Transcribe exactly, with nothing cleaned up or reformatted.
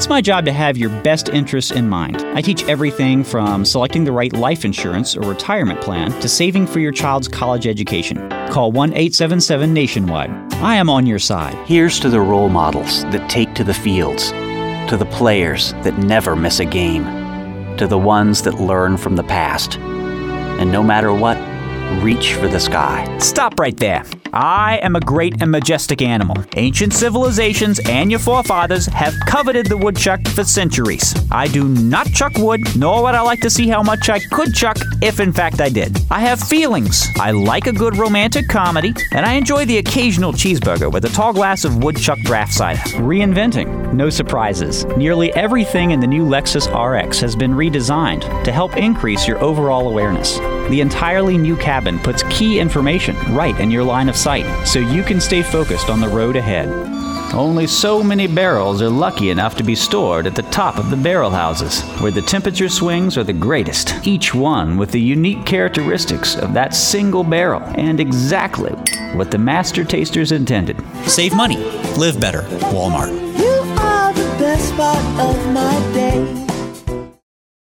It's my job to have your best interests in mind. I teach everything from selecting the right life insurance or retirement plan to saving for your child's college education. Call one eight seven seven Nationwide. I am on your side. Here's to the role models that take to the fields, to the players that never miss a game, to the ones that learn from the past. And no matter what, reach for the sky. Stop right there. I am a great and majestic animal. Ancient civilizations and your forefathers have coveted the woodchuck for centuries. I do not chuck wood, nor would I like to see how much I could chuck if in fact I did. I have feelings. I like a good romantic comedy, and I enjoy the occasional cheeseburger with a tall glass of woodchuck draft cider. Reinventing. No surprises. Nearly everything in the new Lexus R X has been redesigned to help increase your overall awareness. The entirely new cabin puts key information right in your line of sight, so you can stay focused on the road ahead. Only so many barrels are lucky enough to be stored at the top of the barrel houses, where the temperature swings are the greatest, each one with the unique characteristics of that single barrel, and exactly what the master tasters intended. Save money. Live better. Walmart. You are the best part of my day.